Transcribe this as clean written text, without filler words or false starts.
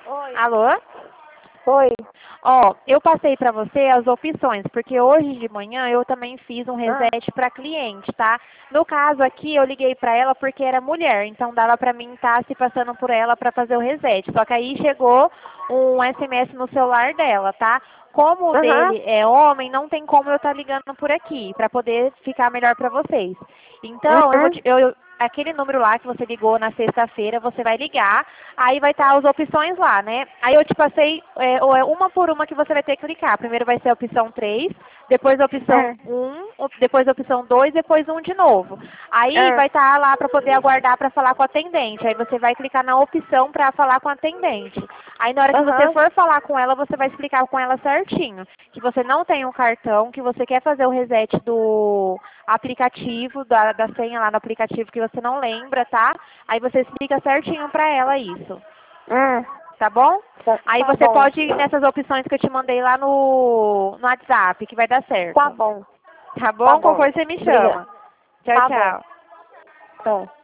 Oi. Alô? Oi. Ó, eu passei para você as opções, porque hoje de manhã eu também fiz um reset para cliente, tá? No caso aqui, eu liguei para ela porque era mulher, então dava para mim estar se passando por ela para fazer o reset. Só que aí chegou um SMS no celular dela, tá? Como o Aham. dele é homem, não tem como eu estar ligando por aqui, para poder ficar melhor para vocês. Então, Uhum. aquele número lá que você ligou na sexta-feira, você vai ligar, aí vai estar as opções lá, né? Aí eu te passei uma por uma que você vai ter que clicar. Primeiro vai ser a opção 3, depois a opção É. 1, depois a opção 2, depois um de novo. Aí É. vai estar lá para poder aguardar para falar com a atendente. Aí você vai clicar na opção para falar com a atendente. Aí na hora que você Aham. for falar com ela, você vai explicar com ela certinho. Que você não tem um cartão, que você quer fazer o reset do aplicativo, da senha lá no aplicativo que você não lembra, tá? Aí você explica certinho pra ela isso. Hum. Tá bom? Aí Tá você bom. pode ir nessas opções que eu te mandei lá no WhatsApp, que vai dar Tá certo. bom. Tá Tá bom? Qualquer bom. coisa você me Obrigada. chama. Tchau, Tá bom. tchau. Tá.